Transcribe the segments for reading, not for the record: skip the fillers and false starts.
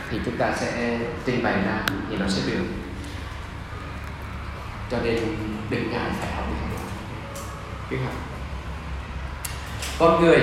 thì chúng ta sẽ trình bày ra thì nó sẽ được. Cho nên đừng ngại phải học đi học. Cứ học. Con người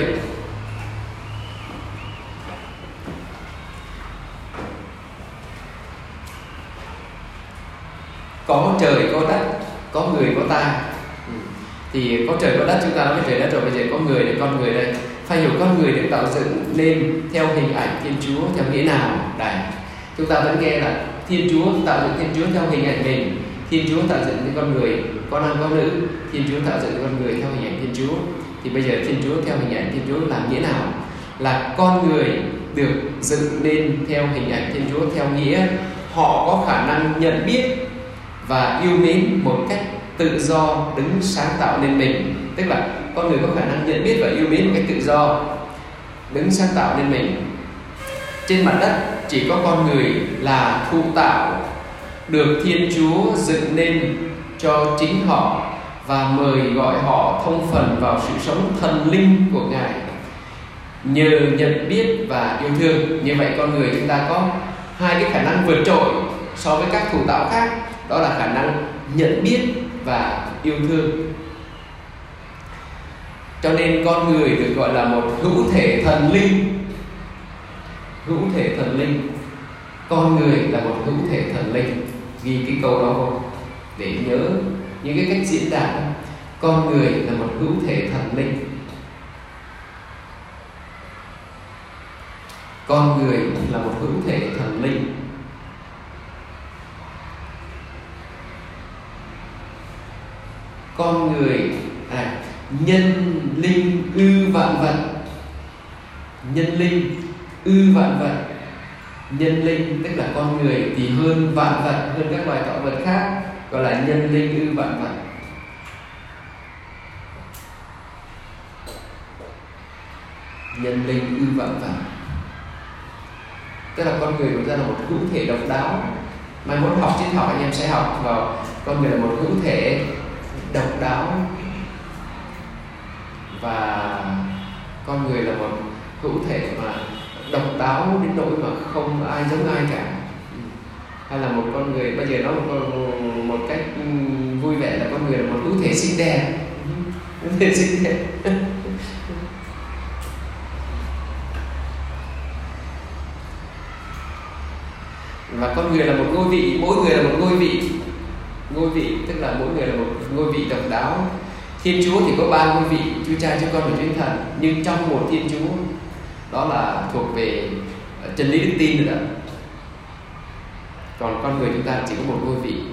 có trời có đất, có người có ta. Thì có trời có đất, chúng ta nói về trời đất rồi, bây giờ có người để con người đây. Phải hiểu con người được tạo dựng nên theo hình ảnh Thiên Chúa theo nghĩa nào? Đây, chúng ta vẫn nghe là Thiên Chúa tạo dựng Thiên Chúa theo hình ảnh mình. Thiên Chúa tạo dựng nên con người có nam có nữ. Thiên Chúa tạo dựng con người theo hình ảnh Thiên Chúa. Thì bây giờ Thiên Chúa theo hình ảnh Thiên Chúa là nghĩa nào? Là con người được dựng nên theo hình ảnh Thiên Chúa theo nghĩa họ có khả năng nhận biết và yêu mến một cách tự do, đứng sáng tạo nên mình. Tức là con người có khả năng nhận biết và yêu mến một cách tự do, đứng sáng tạo nên mình. Trên mặt đất chỉ có con người là thụ tạo, được Thiên Chúa dựng nên cho chính họ và mời gọi họ thông phần vào sự sống thần linh của Ngài nhờ nhận biết và yêu thương. Như vậy con người chúng ta có hai cái khả năng vượt trội so với các thụ tạo khác, đó là khả năng nhận biết và yêu thương. Cho nên con người được gọi là một hữu thể thần linh. Hữu thể thần linh. Con người là một hữu thể thần linh. Ghi cái câu đó vô để nhớ những cái cách diễn đạt. Con người là một hữu thể thần linh. Con người là một hữu thể thần linh. Con người nhân linh ư vạn vật. Nhân linh ư vạn vật. Nhân linh tức là con người thì hơn vạn vật, hơn các loài tạo vật khác, gọi là nhân linh ư vạn vật. Nhân linh ư vạn vật tức là con người của ta là một hữu thể độc đáo. Mai mốt học triết học anh em sẽ học vào con người là một hữu thể độc đáo, và con người là một hữu thể mà độc đáo đến nỗi mà không ai giống ai cả. Hay là một con người, bây giờ nói một cách vui vẻ là con người là một hữu thể xinh đẹp. Hữu thể xinh đẹp. Và con người là một ngôi vị, mỗi người là một ngôi vị. Ngôi vị tức là mỗi người là một ngôi vị độc đáo. Thiên Chúa thì có 3 ngôi vị, Chúa Cha, Chúa Con và Chúa Thần. Nhưng trong một Thiên Chúa, đó là thuộc về chân lý đức tin rồi đó. Còn con người chúng ta chỉ có một ngôi vị.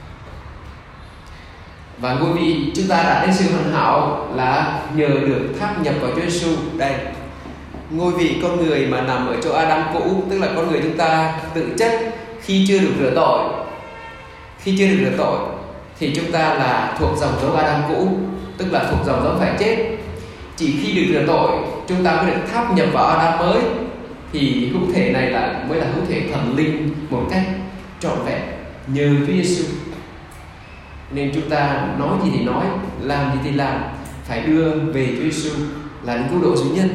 Và ngôi vị chúng ta đạt đến sự hoàn hảo là nhờ được tháp nhập vào Chúa Giêsu. Đây, ngôi vị con người mà nằm ở chỗ Adam cũ, tức là con người chúng ta tự chất khi chưa được rửa tội. Khi chưa được rửa tội thì chúng ta là thuộc dòng giống Adam cũ, tức là thuộc dòng giống phải chết. Chỉ khi được rửa tội chúng ta mới được tháp nhập vào Adam mới, thì hữu thể này mới là hữu thể thần linh một cách trọn vẹn nhờ Chúa Giêsu. Nên chúng ta nói gì thì nói, làm gì thì làm, phải đưa về Chúa Giêsu là đến cứu độ duy nhất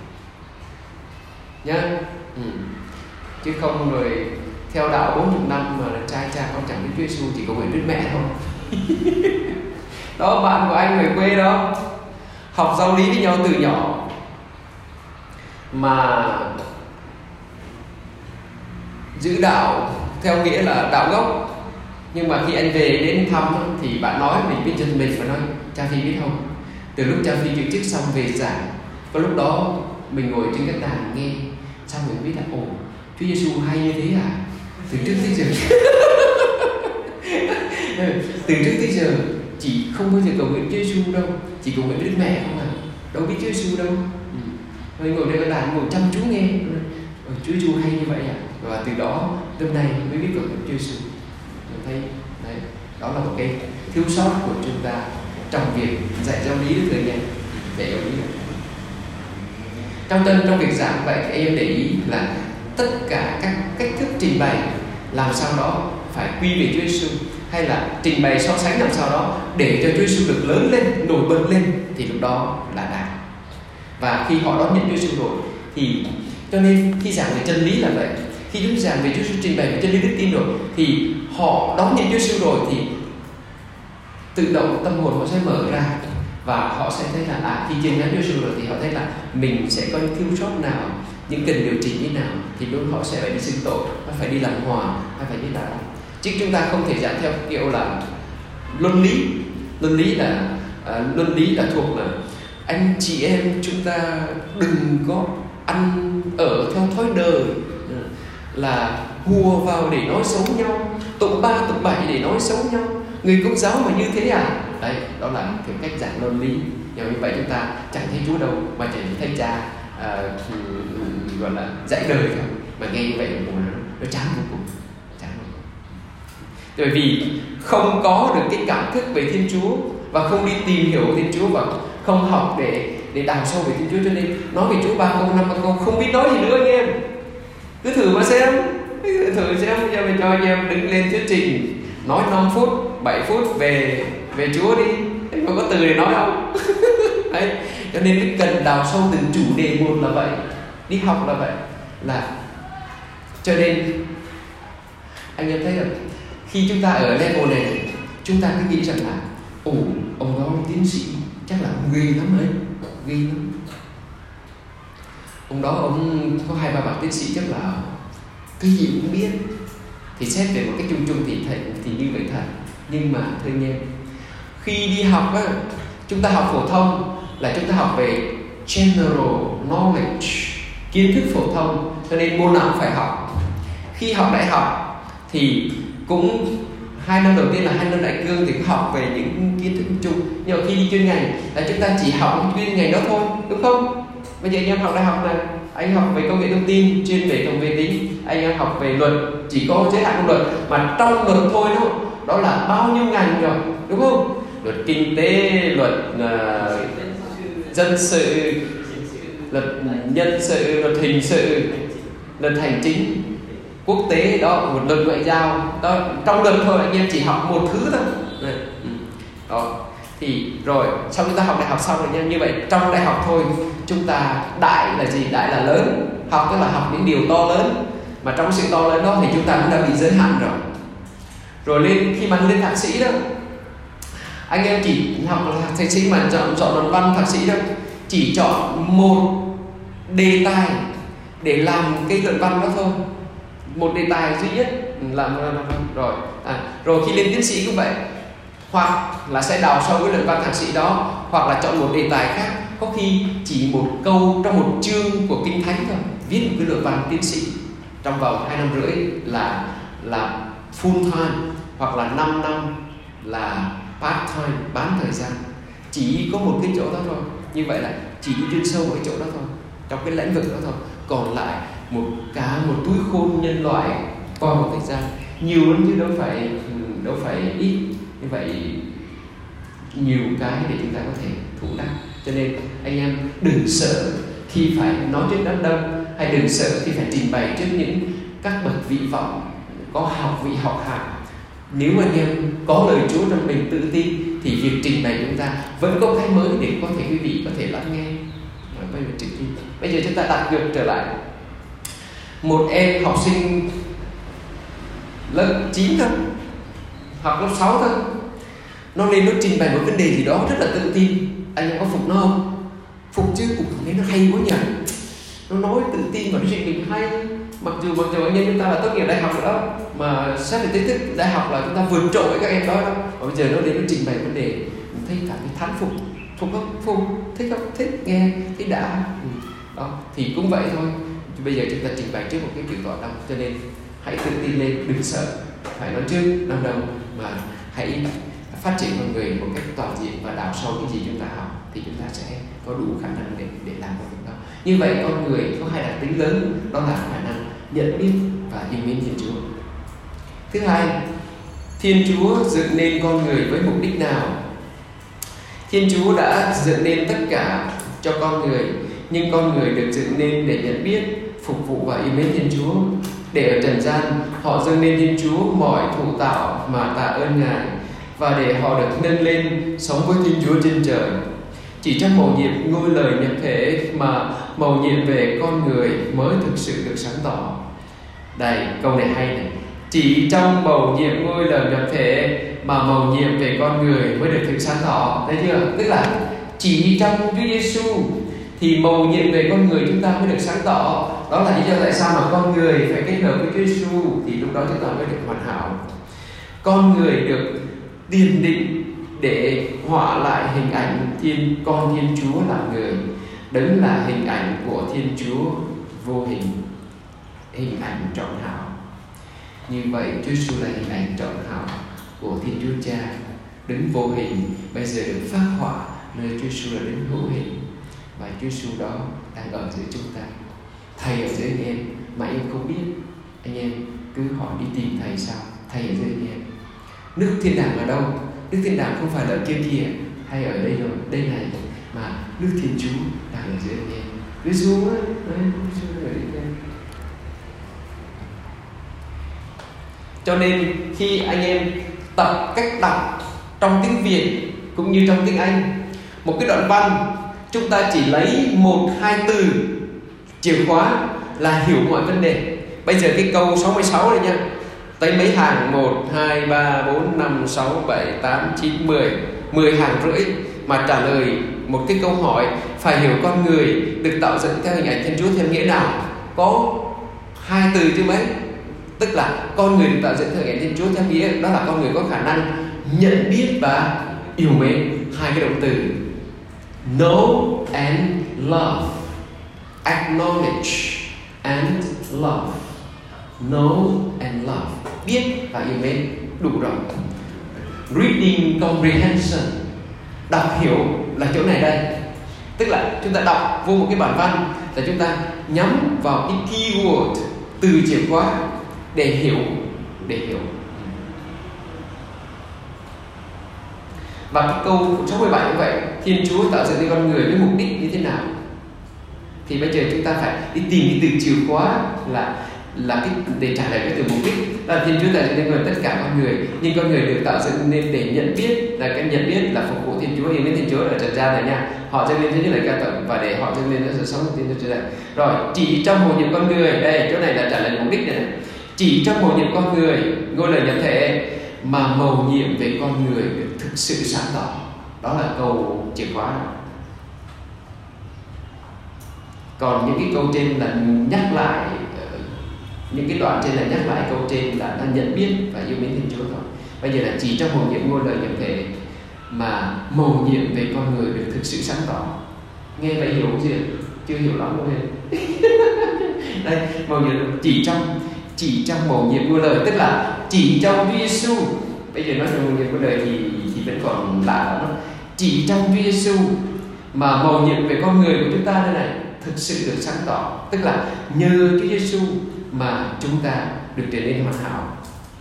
nhá. Chứ không rồi theo đạo 40 năm mà trai cha con chẳng biết Chúa Giêsu, chỉ có nguyện biết mẹ thôi. Đó, bạn của anh ở quê đó học giáo lý với nhau từ nhỏ mà giữ đạo theo nghĩa là đạo gốc. Nhưng mà khi anh về đến thăm thì bạn nói mình biết chân mình và nói cha Phi biết không, từ lúc cha Phi chịu chức xong về giảng, có lúc đó mình ngồi trên cái đàn nghe, xong mình biết là ồ, Chúa Giêsu hay như thế à. Từ trước tới giờ từ trước tới giờ chỉ không bao giờ cầu nguyện Chúa Giêsu đâu, chỉ cầu nguyện với Đức Mẹ không à, đâu biết Chúa Giêsu đâu. Rồi ngồi trên cái đàn ngồi chăm chú nghe, Chúa Giêsu hay như vậy à. Và từ đó hôm nay mới biết cầu nguyện Chúa Giêsu. Mình thấy đấy, đó là một cái thiếu sót của chúng ta trong việc dạy giáo lý Đức Thượng Nhân để giáo lý. Trong việc giảng vậy thì em để ý là tất cả các cách thức trình bày làm sao đó phải quy về Chúa Giêsu, hay là trình bày so sánh làm sao đó để cho Chúa Giêsu được lớn lên, nổi bật lên, thì lúc đó là đạt. Và khi họ đón nhận Chúa Giêsu rồi thì cho nên khi giảng về chân lý là vậy, Khi chúng giảng về Chúa Giêsu, trình bày về chân lý đức tin rồi, thì họ đón nhận Chúa Giêsu rồi thì tự động tâm hồn họ sẽ mở ra và họ sẽ thấy là khi chiến thắng Chúa Giêsu rồi thì họ thấy là mình sẽ có những thiếu sót nào, những cần điều chỉnh như nào, thì lúc họ sẽ phải đi xưng tội, phải đi làm hòa, hay phải như nào. Chứ chúng ta không thể giảng theo kiểu là luân lý là thuộc là anh chị em chúng ta đừng có ăn ở theo thói đời, là hùa vào để nói xấu nhau, tụng ba tụng bảy để nói xấu nhau. Người Công giáo mà như thế à? Đấy, đó là kiểu cách giảng luân lý. Nhưng như vậy chúng ta chẳng thấy Chúa đâu, mà chỉ thấy cha gọi là dạy đời thôi. Mà nghe như vậy nó chán vô cùng. Bởi vì không có được cái cảm thức về Thiên Chúa, và không đi tìm hiểu Thiên Chúa, và không học để đào sâu về Thiên Chúa, cho nên nói về Chúa 3 câu 5 câu không biết nói gì nữa anh em. Cứ thử mà xem, bây giờ mình cho anh em đứng lên thuyết trình, nói 5 phút, 7 phút về Chúa đi, anh có từ để nói không? Đấy, cho nên cái cần đào sâu từng chủ đề một là vậy, đi học là vậy, là cho nên anh em thấy rằng khi chúng ta ở level này, chúng ta cứ nghĩ rằng là ông đó tiến sĩ chắc là ông ghê lắm ấy, ghê lắm. Ông đó ông có 2-3 bằng tiến sĩ chắc là cái gì cũng biết. Thì xét về một cái chung thì như vậy thật. Nhưng mà thưa anh em, khi đi học á, chúng ta học phổ thông là chúng ta học về general knowledge, kiến thức phổ thông, cho nên môn nào cũng phải học. Khi học đại học thì cũng 2 năm đầu tiên là 2 năm đại cương thì cũng học về những kiến thức chung. Nhưng mà khi đi chuyên ngành là chúng ta chỉ học chuyên ngành đó thôi, đúng không? Bây giờ anh em học đại học này, anh học về công nghệ thông tin, chuyên về công nghệ tính, anh em học về luật, chỉ có giới hạn của luật, mà trong luật thôi đó là bao nhiêu ngành rồi, đúng không? Luật kinh tế, luật dân sự, luật nhân sự, luật hình sự, luật hành chính, quốc tế đó, một luật ngoại giao đó. Trong luật thôi anh em chỉ học một thứ thôi đó. Thì rồi sau chúng ta học đại học xong rồi nha, như vậy trong đại học thôi chúng ta đại là gì? Đại là lớn, học tức là học những điều to lớn, mà trong sự to lớn đó thì chúng ta cũng đã bị giới hạn rồi. Rồi lên khi mà lên thạc sĩ đó, anh em chỉ học thạc sĩ mà chọn luận văn thạc sĩ đâu, chỉ chọn một đề tài để làm cái luận văn đó thôi, một đề tài duy nhất làm rồi. Rồi khi lên tiến sĩ cũng vậy, hoặc là sẽ đào sâu cái luận văn thạc sĩ đó, hoặc là chọn một đề tài khác, có khi chỉ một câu trong một chương của Kinh Thánh thôi, viết một cái luận văn tiến sĩ trong vòng 2 năm rưỡi là full time, hoặc là 5 năm là part time, bán thời gian. Chỉ có một cái chỗ đó thôi. Như vậy là chỉ đi chuyên sâu ở cái chỗ đó thôi, trong cái lĩnh vực đó thôi. Còn lại cả một túi khôn nhân loại qua một thời gian nhiều lắm chứ đâu phải ít. Như vậy nhiều cái để chúng ta có thể thủ đắc. Cho nên anh em đừng sợ khi phải nói trước đám đông, hay đừng sợ khi phải trình bày trước những các bậc vị vọng có học vị học hàm. Nếu anh em có lời Chúa trong mình, tự tin, thì việc trình bày chúng ta vẫn có cái mới để có thể quý vị có thể lắng nghe. Bây giờ chúng ta đặt ngược trở lại, một em học sinh lớp 9 thôi, học lớp 6 thôi, nó lên nó trình bày một vấn đề gì đó rất là tự tin, anh em có phục nó không? Phục chứ, cũng thấy nó hay quá nhỉ, nó nói tự tin và nó chuyện mình hay. Mặc dù anh em chúng ta là tốt nghiệp đại học rồi đó, mà xét về kiến thức đại học là chúng ta vượt trội các em đó. Và bây giờ nó đến nó trình bày vấn đề, mình thấy cảm thấy thán phục. Phục không? Phục. Thích không? Thích, nghe, thích đã. Đó, thì cũng vậy thôi. Bây giờ chúng ta trình bày trước một cái kiểu tọa đông, cho nên hãy tự tin lên, đừng sợ phải nói trước đám đông, mà hãy phát triển con người một cách toàn diện và đào sâu cái gì chúng ta học, thì chúng ta sẽ có đủ khả năng để làm được việc đó. Như vậy con người có 2 đặc tính lớn, đó là khả năng nhận biết và yêu mến Thiên Chúa. Thứ hai, Thiên Chúa dựng nên con người với mục đích nào? Thiên Chúa đã dựng nên tất cả cho con người, nhưng con người được dựng nên để nhận biết, phục vụ và yêu mến Thiên Chúa. Để ở trần gian, họ dâng lên Thiên Chúa mọi thụ tạo mà tạ ơn Ngài, và để họ được nâng lên sống với Thiên Chúa trên trời. Chỉ trong mầu nhiệm ngôi lời nhập thể mà mầu nhiệm về con người mới thực sự được sáng tỏ. Đây, câu này hay này. Chỉ trong mầu nhiệm ngôi lời nhập thể mà mầu nhiệm về con người mới được thực sáng tỏ. Thấy chưa? Tức là chỉ trong Chúa Giêsu thì mầu nhiệm về con người chúng ta mới được sáng tỏ. Đó là lý do tại sao mà con người phải kết hợp với Chúa Giêsu thì lúc đó chúng ta mới được hoàn hảo. Con người được tiền định để họa lại hình ảnh con Thiên Chúa làm người. Đấng là hình ảnh của Thiên Chúa vô hình, hình ảnh trọn hảo. Như vậy Chúa Giêsu là hình ảnh trọn hảo của Thiên Chúa Cha, đấng vô hình bây giờ được phác họa nơi Chúa Giêsu là đấng hữu hình. Và Chúa Giêsu đó đang ở giữa chúng ta. Thầy ở giữa anh em mà em không biết, anh em cứ hỏi đi tìm Thầy sao? Thầy ở giữa anh em. Nước thiên đàng ở đâu? Nước thiên đàng không phải là kia kìa hay ở đây rồi, đây này, mà nước Thiên Chúa đang ở giữa anh em. Chúa Giêsu ấy, Chúa Giêsu ở đây em. Cho nên khi anh em tập cách đọc trong tiếng Việt cũng như trong tiếng Anh một cái đoạn văn, chúng ta chỉ lấy 1-2 từ chìa khóa là hiểu mọi vấn đề. Bây giờ cái câu 66 này nha, tới mấy hàng 1, 2, 3, 4, 5, 6, 7, 8, 9, 10 hàng rưỡi mà trả lời một cái câu hỏi phải hiểu con người được tạo dựng theo hình ảnh Thiên Chúa theo nghĩa nào. Có 2 từ chứ mấy. Tức là con người được tạo dựng theo hình ảnh Thiên Chúa theo nghĩa đó là con người có khả năng nhận biết và yêu mến. 2 cái động từ know and love, acknowledge and love. Know and love, biết và yêu mến, đủ rồi. Reading comprehension, đọc hiểu là chỗ này đây. Tức là chúng ta đọc vô một cái bản văn là chúng ta nhắm vào cái keyword, từ chìa khóa để hiểu. Và cái câu 67 như vậy, Thiên Chúa tạo dựng nên con người với mục đích như thế nào? Thì bây giờ chúng ta phải đi tìm cái từ chìa khóa là cái để trả lời cái từ mục đích. Là Thiên Chúa tạo dựng nên tất cả con người, nhưng con người được tạo dựng nên để nhận biết, là cái nhận biết là phục vụ Thiên Chúa, yêu mến Thiên Chúa ở trần gian này nha. Họ dâng lên thế như lời ca tụng và để họ dâng lên sự sống của Thiên Chúa này. Rồi chỉ trong mầu nhiệm con người, đây chỗ này là trả lời mục đích này. Chỉ trong mầu nhiệm con người, ngôi lời nhập thể mà mầu nhiệm về con người được thực sự sáng tỏ. Đó là câu chìa khóa. Còn những cái câu trên là nhắc lại, những cái đoạn trên là nhắc lại câu trên là nhận biết và yêu mến Thiên Chúa thôi. Bây giờ là chỉ trong mầu nhiệm ngôi lời nhập thể mà mầu nhiệm về con người được thực sự sáng tỏ. Nghe vậy hiểu chưa? Chưa hiểu lắm đâu hết. Đây, mầu nhiệm chỉ trong mầu nhiệm ngôi lời, tức là chỉ trong Chúa Giêsu. Bây giờ nói về mầu nhiệm ngôi lời thì vẫn còn lạ lắm. Chỉ trong Chúa Giêsu mà mầu nhiệm về con người của chúng ta đây này thực sự được sáng tỏ. Tức là nhờ Chúa Giêsu mà chúng ta được trở nên hoàn hảo.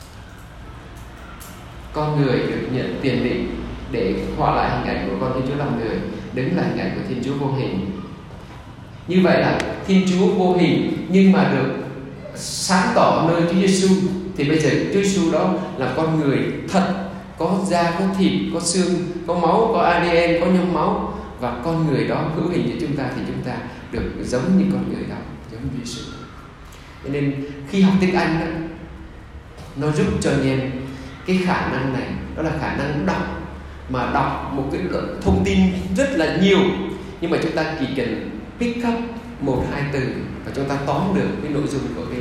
Con người được nhận tiền định để họa lại hình ảnh của con Thiên Chúa làm người, đứng là hình ảnh của Thiên Chúa vô hình. Như vậy là Thiên Chúa vô hình nhưng mà được sáng tỏ nơi Chúa Giêsu. Thì bây giờ Chúa Giêsu đó là con người thật, có da, có thịt, có xương, có máu, có ADN, có nhóm máu, và con người đó hữu hình cho chúng ta thì chúng ta được giống như con người đó, giống Chúa Giêsu. Cho nên khi học tiếng Anh đó, nó giúp cho anh em cái khả năng này, đó là khả năng đọc, mà đọc một cái thông tin rất là nhiều, nhưng mà chúng ta chỉ cần pick up 1-2 từ và chúng ta tóm được cái nội dung của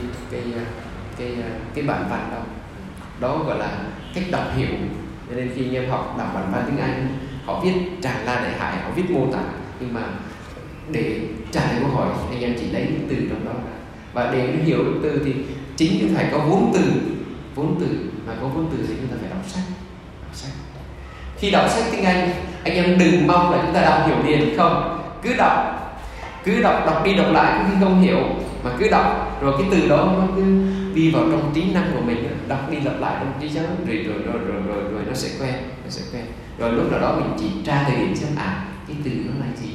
cái bản văn đó. Đó gọi là cách đọc hiểu. Cho nên khi anh em đọc bản văn tiếng Anh, họ viết tràn lan đại hải, họ viết mô tả, nhưng mà để trả lời câu hỏi anh em chỉ lấy những từ trong đó. Và để hiểu được từ thì chính chúng phải có vốn từ, mà có vốn từ thì chúng ta phải đọc sách. Khi đọc sách tiếng Anh em đừng mong là chúng ta đọc hiểu liền, không, cứ đọc đi đọc lại có khi không hiểu, mà cứ đọc rồi cái từ đó nó cứ đi vào trong trí năng của mình, đọc đi lặp lại trong trí nhớ, rồi nó sẽ quen, rồi lúc nào đó mình chỉ tra từ điển xem cái từ nó là gì,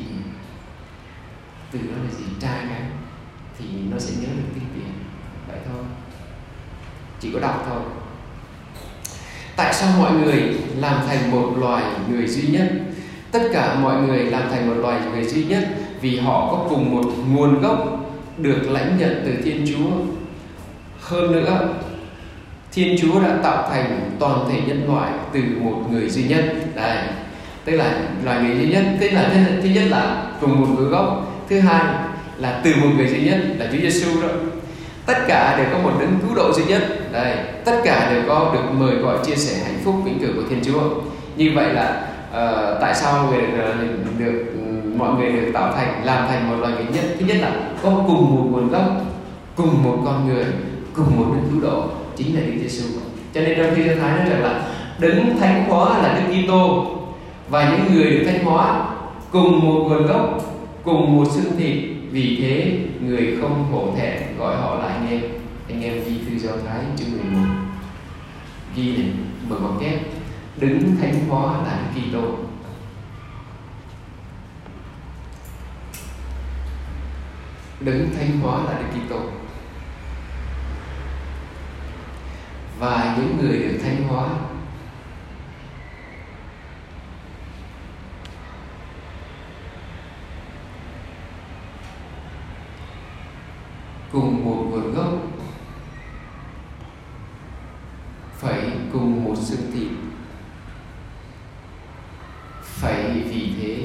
tra cái thì nó sẽ nhớ được tiếng Việt. Vậy thôi, chỉ có đọc thôi. Tại sao mọi người làm thành một loài người duy nhất? Tất cả mọi người làm thành một loài người duy nhất vì họ có cùng một nguồn gốc được lãnh nhận từ Thiên Chúa. Hơn nữa, Thiên Chúa đã tạo thành toàn thể nhân loại từ một người duy nhất. Đây, tức là loài người duy nhất. Tức là thứ nhất là cùng một nguồn gốc. Thứ hai là từ một người duy nhất là Chúa Giêsu đó. Tất cả đều có một đấng cứu độ duy nhất. Đây, tất cả đều có được mời gọi chia sẻ hạnh phúc vĩnh cửu của Thiên Chúa. Như vậy là tại sao mọi người được tạo thành, làm thành một loài người nhất? Thứ nhất là có cùng một nguồn gốc, cùng một con người, cùng một đấng cứu độ, chính là Đức Giêsu. Cho nên trong Thi Thái nói rằng là đấng thánh hóa là Đức Kitô, và những người được thánh hóa cùng một nguồn gốc, cùng một xương thịt, vì thế người không hổ thẹn gọi họ là anh em. Anh em ghi thư Do Thái chương 11, ghi này, mở ngoặc kép, đấng thánh hóa là Đức Kitô. Đấng thánh hóa là Đức Kitô, và những người được thánh hóa cùng một nguồn gốc, phải cùng một xương thịt, phải vì thế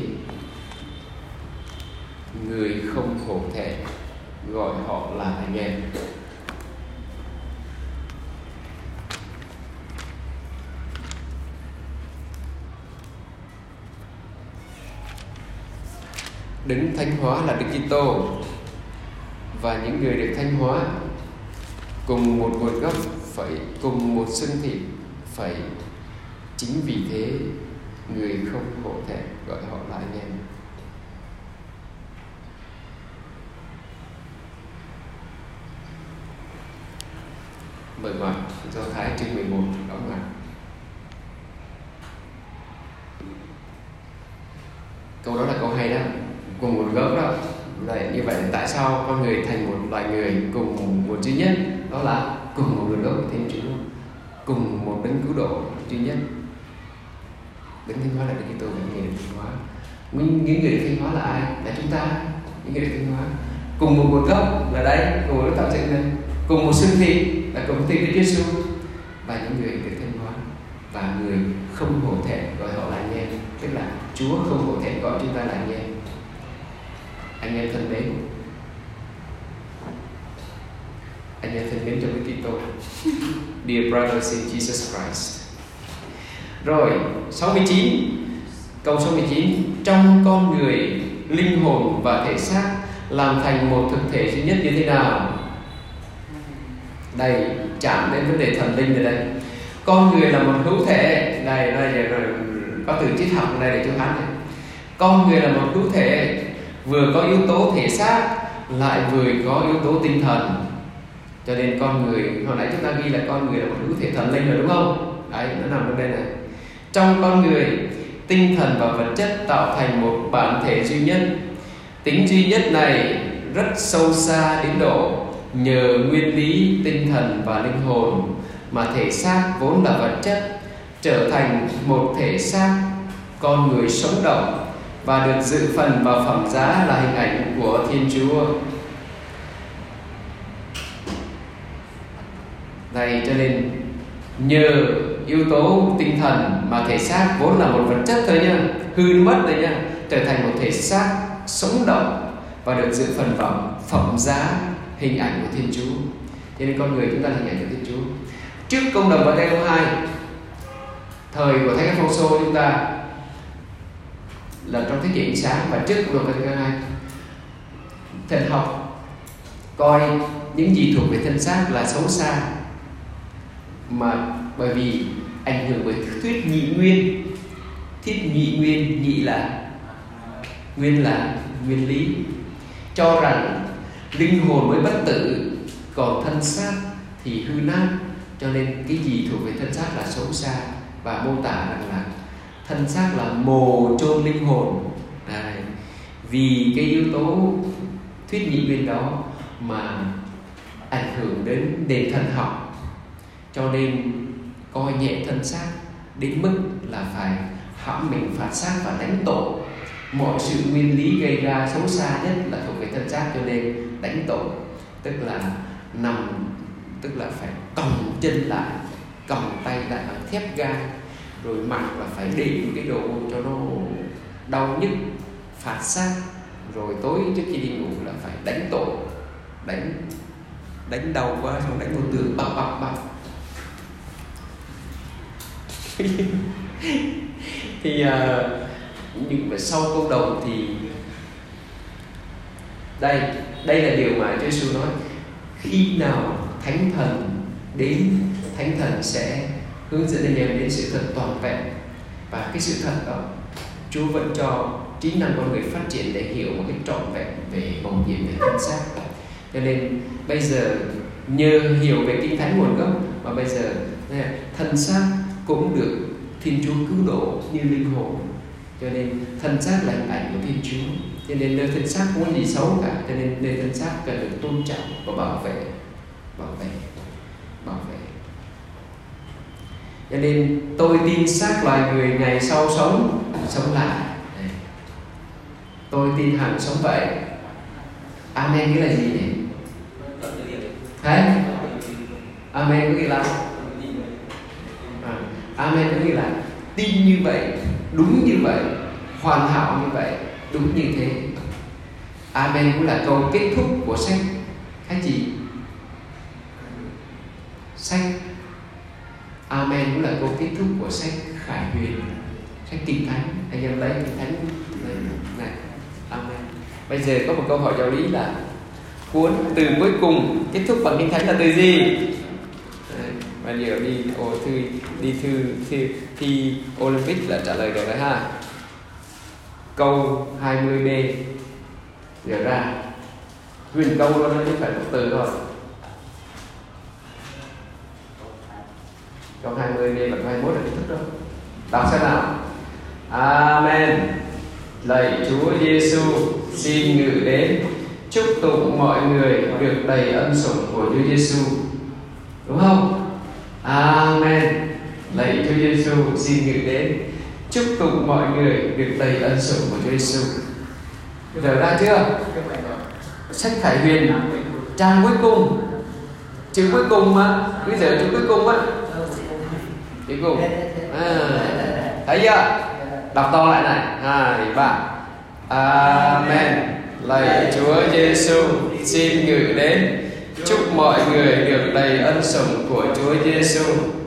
người không hổ thẹn gọi họ là anh em. Đấng thánh hóa là Đức Kitô, và những người được thánh hóa cùng một nguồn gốc, phải cùng một xương thịt, phải chính vì thế người không hổ thẹn gọi họ là anh em. Mở ngoặc Do Thái chương 11 đóng ngoặc. Câu đó là câu hay đó, cùng một gốc đó. Vậy như vậy tại sao con người thành một loài người cùng một duy nhất? Đó là cùng một nguồn gốc của Thiên Chúa, cùng một đấng cứu độ duy nhất. Đấng thánh hóa là Đức Kitô, những người được thánh hóa. Những người được thánh hóa là ai? Là chúng ta. Những người được thánh hóa cùng một nguồn gốc là đây, cùng một tạo dựng này, cùng một xương thịt là cùng thịt Đức Giêsu, và những người được thánh hóa, và người không hổ thẹn gọi họ là anh em. Tức là Chúa không hổ thẹn gọi chúng ta là anh em. Anh em thân mến, anh em thân mến trong Đức Kitô, dear brothers in Jesus Christ. Rồi 69, câu 69, trong con người, linh hồn và thể xác làm thành một thực thể duy nhất như thế nào? Đây chạm đến vấn đề thần linh rồi đây. Con người là một hữu thể. Đây có từ triết học đây để chú hắn này. Con người là một hữu thể, vừa có yếu tố thể xác lại vừa có yếu tố tinh thần. Cho nên con người, hồi nãy chúng ta ghi là con người là một hữu thể thần linh rồi đúng không? Đấy, nó nằm trong đây này. Trong con người, tinh thần và vật chất tạo thành một bản thể duy nhất. Tính duy nhất này rất sâu xa đến độ nhờ nguyên lý tinh thần và linh hồn mà thể xác vốn là vật chất trở thành một thể xác con người sống động và được dự phần vào phẩm giá là hình ảnh của Thiên Chúa. Đây, cho nên nhờ yếu tố tinh thần mà thể xác vốn là một vật chất thôi nha, hư mất rồi nha, trở thành một thể xác sống động và được dự phần vào phẩm giá hình ảnh của Thiên Chúa. Cho nên con người chúng ta là hình ảnh của Thiên Chúa. Trước công đồng Vatican II, thời của Thánh Alfonso chúng ta là trong thế kỷ ánh sáng, và trước công đồng Vatican II, thần học coi những gì thuộc về thân xác là xấu xa, mà bởi vì ảnh hưởng bởi thuyết nhị nguyên. Thuyết nhị nguyên, nhị là nguyên, là nguyên lý, cho rằng linh hồn mới bất tử, còn thân xác thì hư nát. Cho nên cái gì thuộc về thân xác là xấu xa, và mô tả rằng là thân xác là mồ chôn linh hồn. Đấy. Vì cái yếu tố thuyết nhị nguyên đó mà ảnh hưởng đến nền thần học, cho nên coi nhẹ thân xác đến mức là phải hãm mình phạt xác và đánh tội. Mọi sự nguyên lý gây ra xấu xa nhất là thuộc về thân xác, cho nên đánh tội, tức là nằm tức là phải còng chân lại, còng tay lại bằng thép gai, rồi mặc là phải đệm cái đồ cho nó đau nhức, phạt xác, rồi tối trước khi đi ngủ là phải đánh tội, đánh đầu quá xong đánh vào tường bập bập bập. Thì nhưng mà sau câu đầu thì đây là điều mà Chúa Giêsu nói, khi nào Thánh Thần đến, Thánh Thần sẽ hướng dẫn anh em đến sự thật toàn vẹn. Và cái sự thật đó Chúa vẫn cho trí năng con người phát triển để hiểu một cái trọn vẹn về mầu nhiệm, về thân xác. Cho nên bây giờ nhờ hiểu về Kinh Thánh nguồn gốc mà bây giờ thân xác cũng được Thiên Chúa cứu độ như linh hồn. Cho nên thân xác là hình ảnh của Thiên Chúa. Cho nên nơi thân xác không có gì xấu cả. Cho nên nơi thân xác cần được tôn trọng và bảo vệ. Cho nên tôi tin xác loài người ngày sau sống lại. Tôi tin hằng sống vậy. Amen nghĩa là gì nhỉ? Thế? Amen có nghĩa là Amen có nghĩa là tin như vậy, đúng như vậy, hoàn hảo như vậy, đúng như thế. Amen cũng là câu kết thúc của sách cái gì? Sách Amen cũng là câu kết thúc của sách Khải Huyền, sách Kinh Thánh. Anh em lấy Kinh Thánh này. Amen. Bây giờ có một câu hỏi giáo lý là cuốn từ cuối cùng kết thúc bằng Kinh Thánh là từ gì? Và giờ đi thi Olympic là trả lời được đấy ha. Câu 20B giờ ra nguyên câu luôn đó, chứ phải một từ thôi. Câu 20B và câu 21 là kết thúc đâu. Đọc xem nào. Amen. Lạy Chúa Giêsu, xin ngự đến, chúc tụng mọi người được đầy ân sủng của Chúa Giêsu. Đúng không? Amen. Lạy Chúa Giêsu, xin ngự đến, chúc tụng mọi người được đầy ân sủng của Chúa Giêsu. Giờ ra chưa? Sách Khải Huyền trang cuối cùng, chữ cuối cùng mà, bây giờ chữ cuối cùng á, chữ cùng. Thấy chưa? Đọc to lại này. 2, 3. Amen. Lạy Chúa Giêsu, xin ngự đến, chúc mọi người được đầy ân sủng của Chúa Giêsu.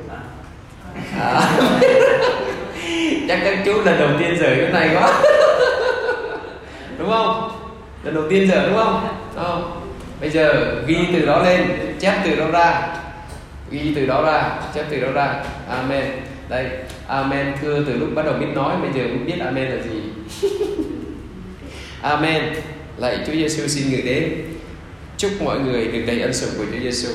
Chắc các chú lần đầu tiên giở cái này quá. Đúng không? Lần đầu tiên giở đúng không? Bây giờ ghi từ đó lên, chép từ đó ra. Ghi từ đó ra, chép từ đó ra. Amen. Đây, Amen thưa từ lúc bắt đầu biết nói, bây giờ cũng biết Amen là gì. Amen. Lạy Chúa Giêsu xin ngự đến, chúc mọi người được đầy ân sủng của Chúa Giêsu.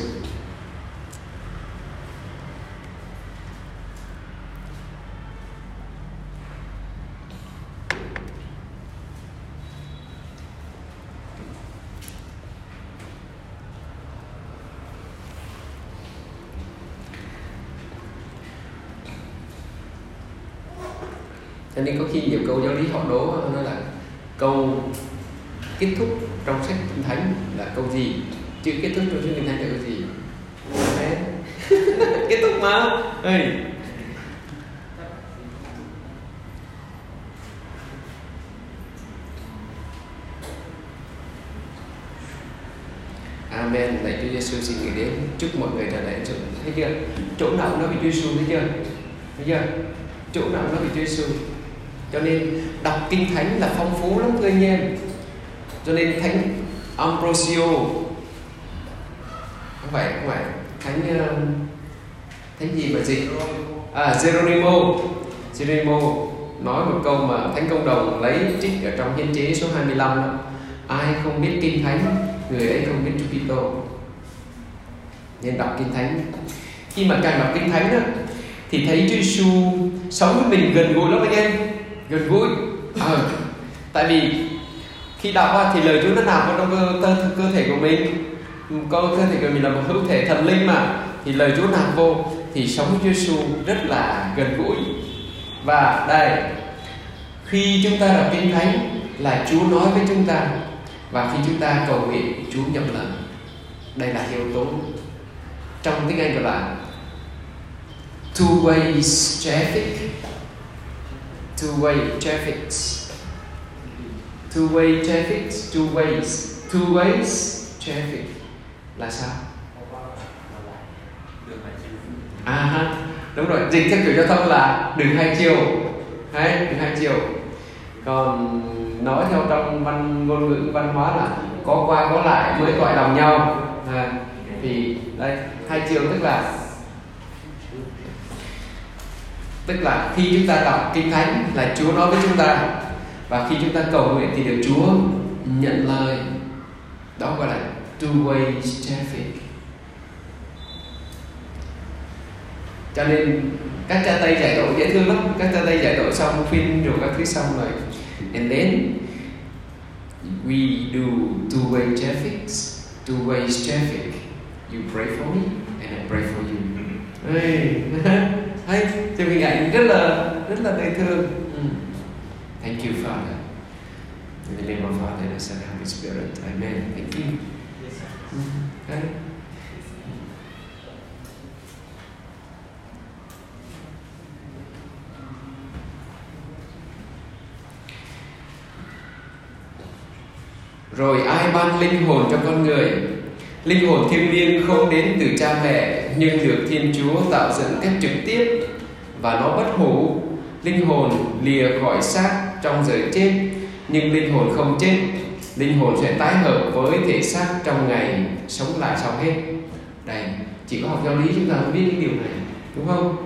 Cho nên có khi nhiều câu giáo lý họ đố nó là câu kết thúc trong sách Kinh Thánh là câu gì, chữ kết thúc trong sách Kinh Thánh là câu gì? Kết thúc mà. Amen. Lạy Chúa Giêsu xin ngự đến, chúc mọi người trở lại chỗ. Thấy chưa? Chỗ nào cũng nói về Chúa Giêsu, thấy chưa? Thấy chưa? Chỗ nào cũng nói về Chúa Giêsu. Cho nên đọc Kinh Thánh là phong phú lắm thưa anh em. Cho nên Thánh Ambrosio, không phải Thánh gì mà gì? Geronimo nói một câu mà Thánh Công Đồng lấy trích ở trong Hiến chế số 25 đó. Ai không biết Kinh Thánh, người ấy không biết Chúa Kitô. Nên đọc Kinh Thánh. Khi mà càng đọc Kinh Thánh đó, thì thấy Chúa Giêsu sống với mình gần gũi lắm anh em, gần gũi. Tại vì khi đọc thì lời Chúa nó nằm vào trong cơ thể của mình. Cơ thể của mình là một hữu thể thần linh mà, thì lời Chúa nằm vô thì sống với Chúa Giêsu rất là gần gũi. Và đây, khi chúng ta đọc Kinh Thánh là Chúa nói với chúng ta, và khi chúng ta cầu nguyện Chúa nhậm lời. Đây là yếu tố trong tiếng Anh gọi là two ways traffic. Two way traffic. Two way traffic. Two ways. Two ways traffic là sao? Đúng rồi, dịch theo kiểu giao thông là đường hai chiều. Đấy, đường hai chiều. Còn nói theo trong ngôn ngữ văn hóa là có qua có lại mới gọi lòng nhau. Thì đây, hai chiều tức là khi chúng ta đọc Kinh Thánh là Chúa nói với chúng ta, và khi chúng ta cầu nguyện thì được Chúa nhận lời. Đó gọi là two way traffic. Cho nên các cha Tây giải tội dễ thương lắm. Các cha Tây giải tội xong khuyên rồi các thứ xong rồi, and then we do two way traffic. Two way traffic. You pray for me and I pray for you. Hay, thì hình ảnh rất là dễ thương. Thank you, Father. In the name of Father and the Son and Holy Spirit. Amen. Thank you. Okay. Rồi ai ban linh hồn cho con người? Linh hồn thiêng liêng không đến từ cha mẹ, nhưng được Thiên Chúa tạo dựng cách trực tiếp, và nó bất hủ. Linh hồn lìa khỏi xác trong giờ chết, nhưng linh hồn không chết. Linh hồn sẽ tái hợp với thể xác trong ngày sống lại sau hết. Đây, chỉ có học giáo lý chúng ta mới biết những điều này, đúng không?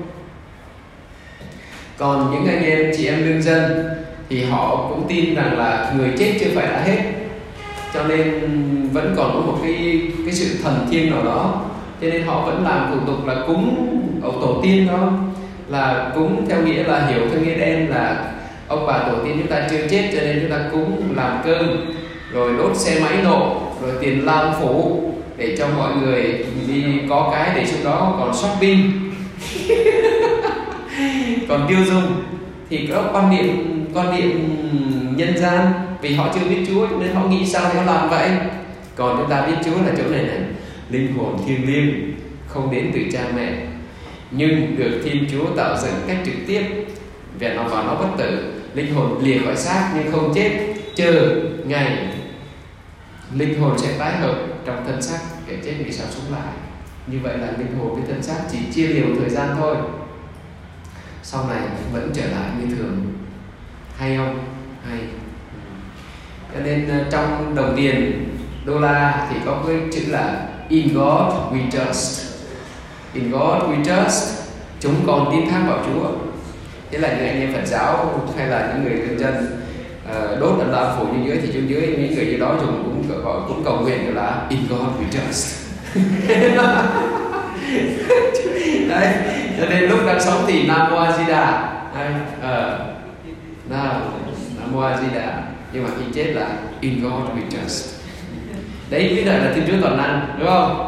Còn những anh em chị em lương dân thì họ cũng tin rằng là người chết chưa phải đã hết, cho nên vẫn còn có một cái sự thần thiêng nào đó, cho nên họ vẫn làm thủ tục là cúng ông tổ tiên đó, là cúng theo nghĩa là hiểu theo nghĩa đen là ông bà tổ tiên chúng ta chưa chết, cho nên chúng ta cúng làm cơm, rồi đốt xe máy nổ, rồi tiền lam phủ để cho mọi người đi có cái để trong đó còn shopping còn tiêu dùng. Thì có quan niệm nhân gian, vì họ chưa biết Chúa nên họ nghĩ sao thì họ làm vậy. Còn chúng ta biết Chúa là chỗ này này, linh hồn thiêng liêng không đến từ cha mẹ, nhưng được Thiên Chúa tạo dựng cách trực tiếp, và nó bất tử. Linh hồn lìa khỏi xác nhưng không chết, chờ ngày linh hồn sẽ tái hợp trong thân xác, kẻ chết bị sao sống lại. Như vậy là linh hồn với thân xác chỉ chia liều thời gian thôi, sau này vẫn trở lại như thường. Hay không? Hay. Cho nên trong đồng tiền đô la thì có cái chữ là In God we trust. In God we trust. Chúng con tín thác vào Chúa. Thế là những anh em Phật giáo hay là những người dân dân đốt ấn đá phủ như dưới, thì trên dưới những người như đó dùng cũng cầu nguyện là In God we trust. Đấy, cho nên lúc đang sống thì Nam Mô A Di Đà, Nam Mô A Di Đà, nhưng mà khi chết là In God we trust. Đấy mới gọi là Thiên Chúa toàn năng, đúng không?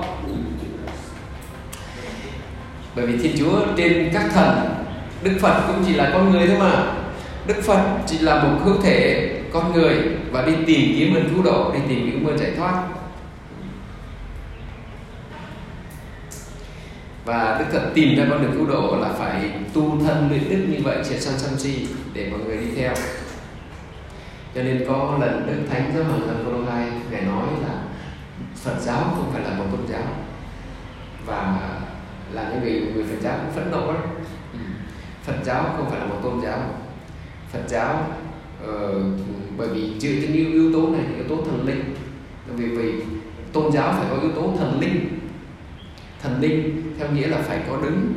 Bởi vì Thiên Chúa trên các thần, Đức Phật cũng chỉ là con người thôi mà. Đức Phật chỉ là một hữu thể con người và đi tìm kiếm ơn cứu độ, đi tìm kiếm ơn giải thoát. Và Đức Phật tìm ra con đường cứu độ là phải tu thân luyện đức như vậy, triệt sanh sân si để mọi người đi theo. Cho nên có lần Đức Thánh Giáo Hoàng Ân Phaolô II ngài nói là Phật giáo không phải là một tôn giáo, và là những người Phật giáo cũng phẫn nộ lắm. Phật giáo không phải là một tôn giáo. Phật giáo bởi vì chịu trên yếu tố này, yếu tố thần linh. Vì tôn giáo phải có yếu tố thần linh. Thần linh theo nghĩa là phải có đứng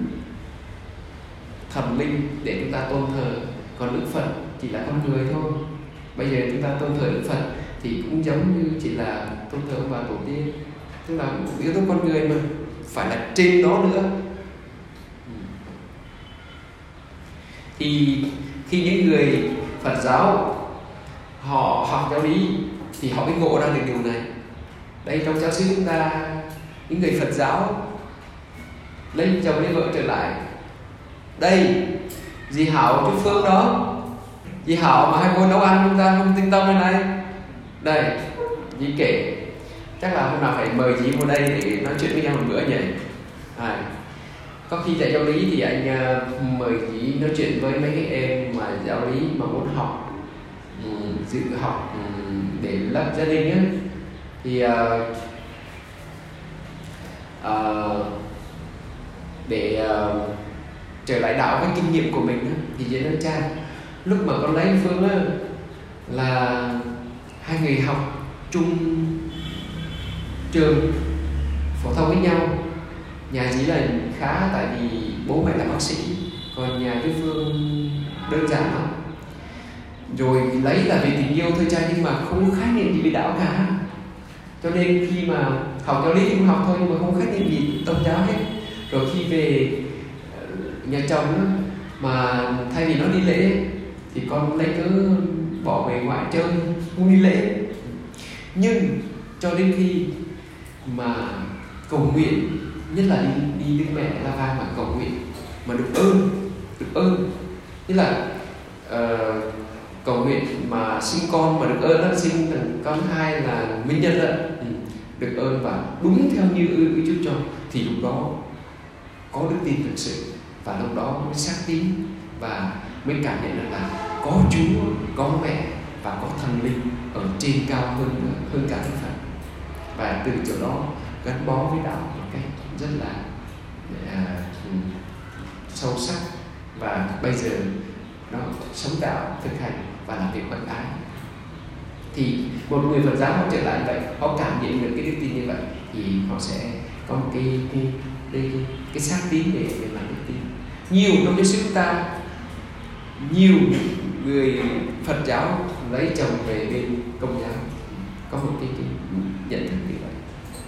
thần linh để chúng ta tôn thờ. Còn Đức Phật chỉ là con người thôi. Bây giờ chúng ta tôn thờ Đức Phật thì cũng giống như chỉ là tôn thờ ông bà tổ tiên, tức là yếu tố con người mà phải là trên đó nữa. Thì khi những người Phật giáo họ học giáo lý thì họ mới ngộ ra được điều này. Đây trong giáo sư chúng ta, những người Phật giáo lấy chồng lấy vợ trở lại. Đây dì Hảo chú Phương đó, dì Hảo mà hai cô nấu ăn chúng ta không tinh tâm bên này. Đây dì kể, chắc là hôm nào phải mời dì vô đây để nói chuyện với nhau một bữa nhỉ. Có khi dạy giáo lý thì anh mời chị nói chuyện với mấy cái em mà giáo lý mà muốn học, dự học để lập gia đình á, thì để trở lại đạo với kinh nghiệm của mình á, thì dễ nói cha lúc mà con lấy Phương á là hai người học chung trường phổ thông với nhau. Nhà chỉ là khá tại vì bố mẹ là bác sĩ, còn nhà với Phương đơn giản lắm. Rồi lấy là vì tình yêu thôi cha, nhưng mà không có khái niệm gì về đạo cả. Cho nên khi mà học giáo lý thì cũng học thôi, nhưng mà không có khái niệm gì tôn giáo hết. Rồi khi về nhà chồng đó, mà thay vì nó đi lễ thì con lấy cớ bỏ về ngoại chơi, không đi lễ. Nhưng cho đến khi mà cầu nguyện, nhất là đi Đức Mẹ La Vang mà cầu nguyện mà được ơn, tức là cầu nguyện mà sinh con mà được ơn đó, sinh con hai là nguyên nhân đó, được ơn và đúng theo như ý Chúa cho, thì lúc đó có đức tin thực sự, và lúc đó mới xác tín và mới cảm nhận được là có Chúa, có mẹ và có thần linh ở trên cao hơn cả Đức Phật. Và từ chỗ đó gắn bó với đạo một cách rất là sâu sắc, và bây giờ nó sống đạo, thực hành và làm việc bằng ái. Thì một người Phật giáo họ trở lại vậy, họ cảm nhận được cái đức tin như vậy, thì họ sẽ có một cái xác tín để làm đức tin. Nhiều trong cái chúng ta, nhiều người Phật giáo lấy chồng về bên Công giáo có một cái nhận thức như vậy.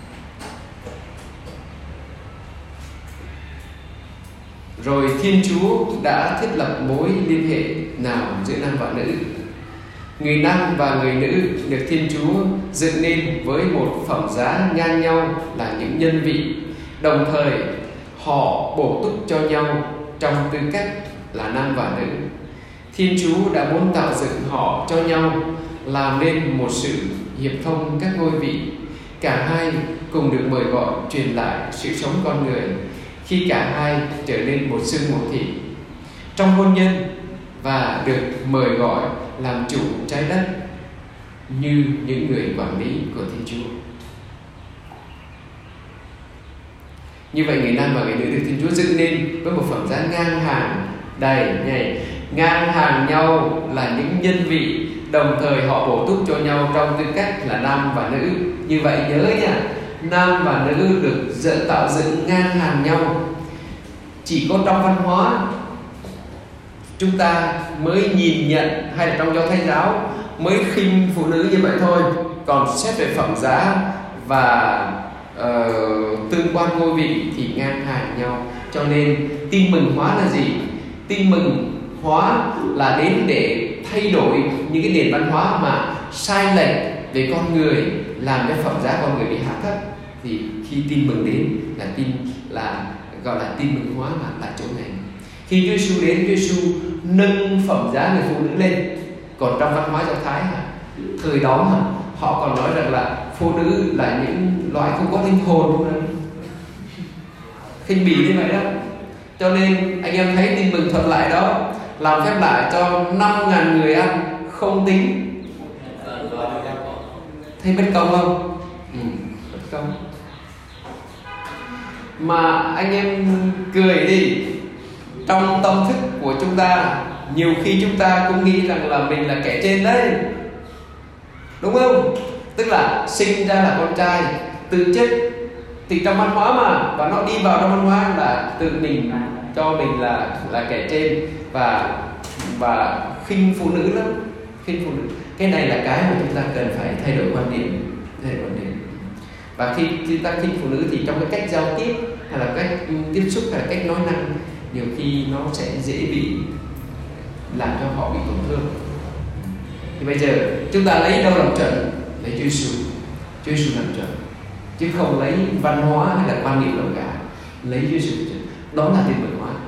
Rồi Thiên Chúa đã thiết lập mối liên hệ nào giữa nam và nữ? Người nam và người nữ được Thiên Chúa dựng nên với một phẩm giá ngang nhau là những nhân vị, đồng thời họ bổ túc cho nhau trong tư cách là nam và nữ. Thiên Chúa đã muốn tạo dựng họ cho nhau, làm nên một sự hiệp thông các ngôi vị. Cả hai cùng được mời gọi truyền lại sự sống con người khi cả hai trở nên một xương một thịt trong hôn nhân, và được mời gọi làm chủ trái đất như những người quản lý của Thiên Chúa. Như vậy người nam và người nữ được Thiên Chúa dựng nên với một phẩm giá ngang hàng đầy nhảy, ngang hàng nhau là những nhân vị, đồng thời họ bổ túc cho nhau trong tư cách là nam và nữ. Như vậy nhớ nha, nam và nữ được tạo dựng ngang hàng nhau. Chỉ có trong văn hóa chúng ta mới nhìn nhận, hay là trong giáo Thái giáo mới khinh phụ nữ như vậy thôi. Còn xét về phẩm giá và tương quan ngôi vị thì ngang hàng nhau. Cho nên tin mừng hóa là gì? Tin mừng hóa là đến để thay đổi những cái nền văn hóa mà sai lệch về con người, làm cho phẩm giá con người bị hạ thấp. Thì khi tin mừng đến là tin, là gọi là tin mừng hóa là chỗ này. Khi Chúa Giêsu đến, Chúa Giêsu nâng phẩm giá người phụ nữ lên. Còn trong văn hóa Do Thái thời đó họ còn nói rằng là phụ nữ là những loại không có linh hồn, khinh bỉ như vậy đó. Cho nên anh em thấy tin mừng thuận lại đó, làm phép lạ cho 5.000 người ăn không tính. Thấy bất công không? Bất công. Mà anh em cười đi, trong tâm thức của chúng ta nhiều khi chúng ta cũng nghĩ rằng là mình là kẻ trên đấy, đúng không? Tức là sinh ra là con trai, tự chất thì trong văn hóa mà, và nó đi vào trong văn hóa là tự mình cho mình là kẻ trên và khinh phụ nữ lắm, khinh phụ nữ. Cái này là cái mà chúng ta cần phải thay đổi quan điểm. Và khi chúng ta khinh phụ nữ thì trong cái cách giao tiếp, hay là cách tiếp xúc, hay là cách nói năng, nhiều khi nó sẽ dễ bị làm cho họ bị tổn thương. Thì bây giờ chúng ta lấy đâu làm chuẩn? Lấy Chúa Giêsu. Chúa Giêsu làm chuẩn, chứ không lấy văn hóa hay là quan niệm đâu cả. Lấy Chúa Giêsu làm chuẩn. Đó là tin mừng hóa.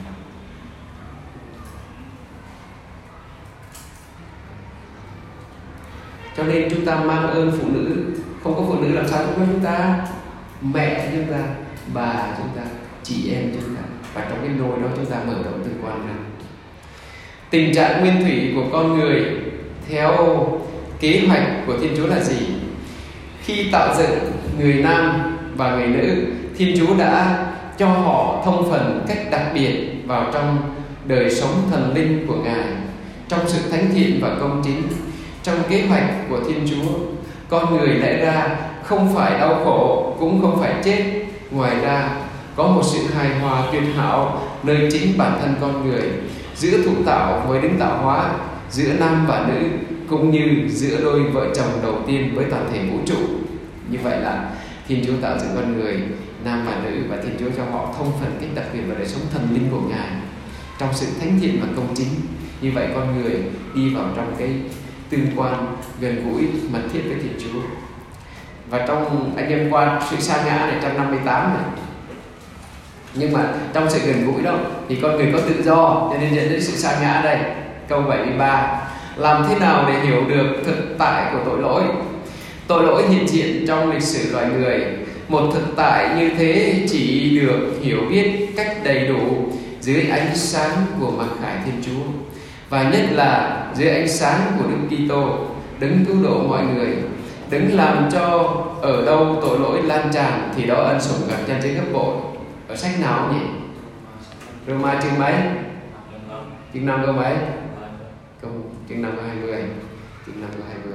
Cho nên chúng ta mang ơn phụ nữ. Không có phụ nữ làm sao cũng có chúng ta. Mẹ chúng ta, bà chúng ta, chị em chúng ta, và trong cái nôi đó chúng ta mở rộng tương quan ra. Tình trạng nguyên thủy của con người theo kế hoạch của Thiên Chúa là gì? Khi tạo dựng người nam và người nữ, Thiên Chúa đã cho họ thông phần cách đặc biệt vào trong đời sống thần linh của Ngài, trong sự thánh thiện và công chính. Trong kế hoạch của Thiên Chúa, con người lẽ ra không phải đau khổ, cũng không phải chết. Ngoài ra, có một sự hài hòa tuyệt hảo nơi chính bản thân con người, giữa thụ tạo với đấng tạo hóa, giữa nam và nữ, cũng như giữa đôi vợ chồng đầu tiên với toàn thể vũ trụ. Như vậy là Thiên Chúa tạo dựng con người nam và nữ, và Thiên Chúa cho họ thông phần cách đặc biệt vào đời sống thần linh của Ngài trong sự thánh thiện và công chính. Như vậy con người đi vào trong cái tương quan gần gũi mật thiết với Thiên Chúa. Và trong anh em qua sự sa ngã này 158 này, nhưng mà trong sự gần gũi đó thì con người có tự do, cho nên dẫn đến sự sa ngã đây. Câu 73: làm thế nào để hiểu được thực tại của tội lỗi? Tội lỗi hiện diện trong lịch sử loài người. Một thực tại như thế chỉ được hiểu biết cách đầy đủ dưới ánh sáng của mặc khải Thiên Chúa, và nhất là dưới ánh sáng của Đức Kitô, đấng cứu độ mọi người, đấng làm cho ở đâu tội lỗi lan tràn thì đó ân sủng gặp nhân trên gấp bội. Ở sách nào nhỉ? Roma chương mấy? Chương 5 câu mấy? Chương 5 câu 20. Chương 5 câu 20.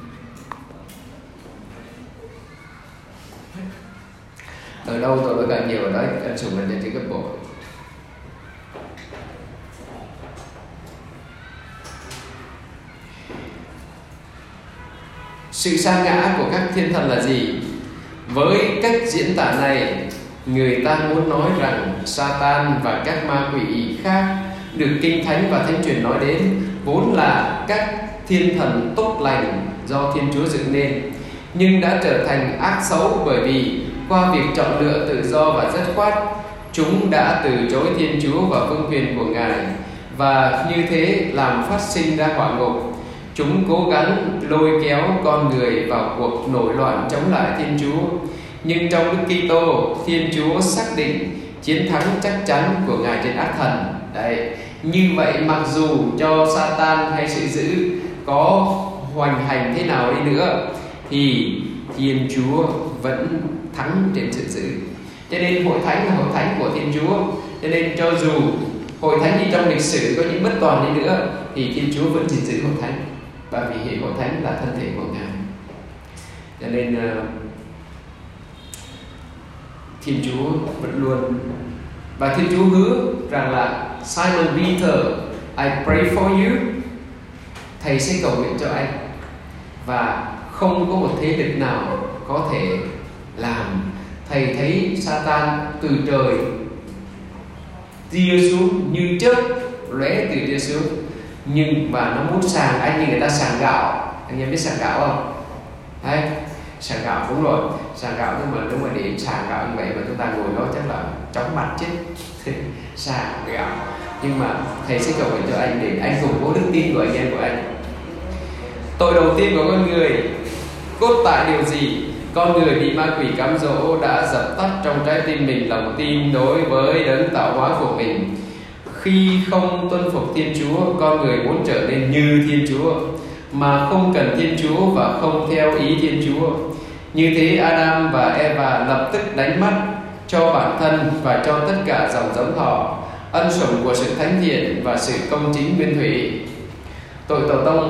Ở đâu tội lỗi càng nhiều, ở đó ân sủng gặp nhân trên gấp bội. Sự sa ngã của các thiên thần là gì? Với cách diễn tả này, người ta muốn nói rằng Satan và các ma quỷ khác được Kinh Thánh và Thánh truyền nói đến vốn là các thiên thần tốt lành do Thiên Chúa dựng nên, nhưng đã trở thành ác xấu bởi vì qua việc chọn lựa tự do và dứt khoát, chúng đã từ chối Thiên Chúa và vương quyền của Ngài, và như thế làm phát sinh ra hỏa ngục. Chúng cố gắng lôi kéo con người vào cuộc nổi loạn chống lại Thiên Chúa, nhưng trong Đức Kitô, Thiên Chúa xác định chiến thắng chắc chắn của Ngài trên ác thần. Đấy, như vậy mặc dù cho Satan hay sự dữ có hoành hành thế nào đi nữa thì Thiên Chúa vẫn thắng trên sự dữ. Cho nên hội thánh là hội thánh của Thiên Chúa. Cho nên cho dù hội thánh đi trong lịch sử có những bất toàn đi nữa thì Thiên Chúa vẫn gìn giữ hội thánh, bởi vì hội thánh là thân thể của Ngài. Cho nên Thiên Chúa vẫn luôn, và Thiên Chúa hứa rằng là Simon Peter, I pray for you, thầy sẽ cầu nguyện cho anh, và không có một thế lực nào có thể làm. Thầy thấy Satan từ trời tia xuống như chớp lóe từ tia xuống, nhưng và nó muốn sàng anh như người ta sàng gạo. Anh em biết sàng gạo không? Đấy, sàng gạo đúng rồi. Sàng gạo, nhưng mà nếu mà để sàng gạo như vậy mà chúng ta ngồi đó chắc là chóng mặt chết. Sàng gạo. Nhưng mà thầy sẽ cầu nguyện cho anh để anh củng cố đức tin của anh em của anh. Tội đầu tiên của con người cốt tại điều gì? Con người bị ma quỷ cám dỗ đã dập tắt trong trái tim mình lòng tin đối với đấng tạo hóa của mình. Khi không tuân phục Thiên Chúa, con người muốn trở nên như Thiên Chúa, mà không cần Thiên Chúa và không theo ý Thiên Chúa. Như thế Adam và Eva lập tức đánh mất cho bản thân và cho tất cả dòng giống họ ân sủng của sự thánh thiện và sự công chính nguyên thủy. Tội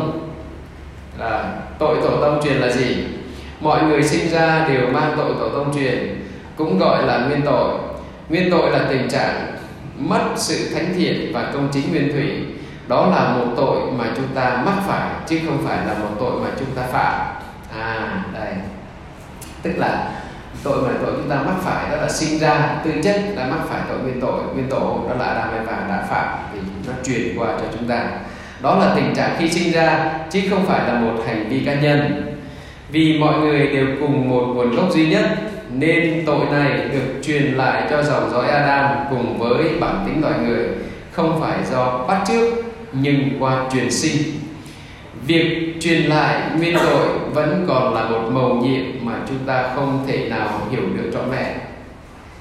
tổ tông truyền là gì? Mọi người sinh ra đều mang tội tổ tông truyền, cũng gọi là nguyên tội. Nguyên tội là tình trạng mất sự thánh thiện và công chính nguyên thủy. Đó là một tội mà chúng ta mắc phải, chứ không phải là một tội mà chúng ta phạm. Đây, tức là tội mà chúng ta mắc phải, đó là sinh ra tư chất đã mắc phải tội nguyên tội. Nguyên tội đó là Adam và đã phạm vì nó truyền qua cho chúng ta. Đó là tình trạng khi sinh ra, chứ không phải là một hành vi cá nhân. Vì mọi người đều cùng một nguồn gốc duy nhất, nên tội này được truyền lại cho dòng dõi Adam cùng với bản tính loài người, không phải do bắt chước nhưng qua truyền sinh. Việc truyền lại nguyên tội vẫn còn là một mầu nhiệm mà chúng ta không thể nào hiểu được trọn vẹn.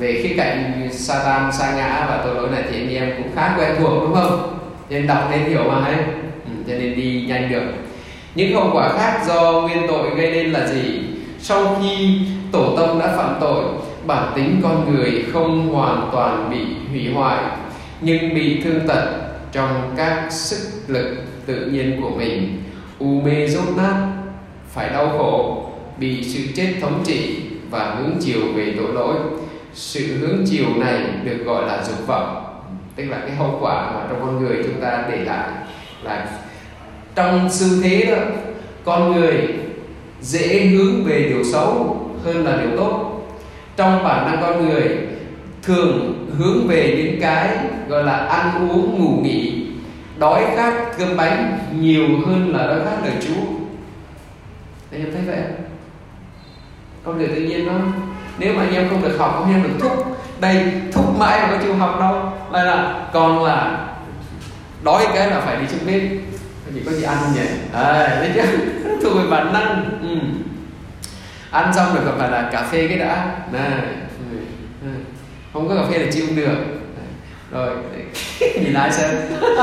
về khía cạnh Satan, sa ngã và tội lỗi này thì anh em cũng khá quen thuộc đúng không? Nên đọc nên hiểu mà ấy, cho nên đi nhanh được. Những hậu quả khác do nguyên tội gây nên là gì? Sau khi tổ tông đã phạm tội, bản tính con người không hoàn toàn bị hủy hoại, nhưng bị thương tật trong các sức lực tự nhiên của mình, u mê dốt nát, phải đau khổ, bị sự chết thống trị và hướng chiều về tội lỗi. Sự hướng chiều này được gọi là dục vọng, tức là cái hậu quả mà trong con người chúng ta để lại là trong xu thế đó, con người dễ hướng về điều xấu hơn là điều tốt. Trong bản năng con người thường hướng về những cái gọi là ăn uống ngủ nghỉ, đói khát cơm bánh nhiều hơn là đói khát lời Chúa. Anh em thấy vậy không? Con người tự nhiên đó, nếu mà anh em không được học, anh em được thúc đây, thúc mãi mà có chịu học đâu, là còn là đói cái là phải đi trong bếp, chỉ có gì ăn không nhỉ? Thấy chưa? Thuộc về bản năng. Ăn xong rồi còn phải là cà phê cái đã này, không có cà phê là chịu không được. Rồi nhìn ai xem.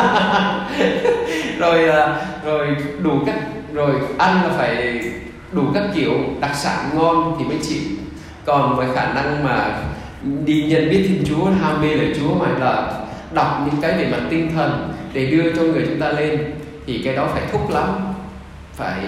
rồi đủ các, rồi ăn là phải đủ các kiểu đặc sản ngon thì mới chịu. Còn với khả năng mà đi nhận biết Thiên Chúa, ham mê lời Chúa, mà là đọc những cái về mặt tinh thần để đưa cho người chúng ta lên, thì cái đó phải thúc lắm, phải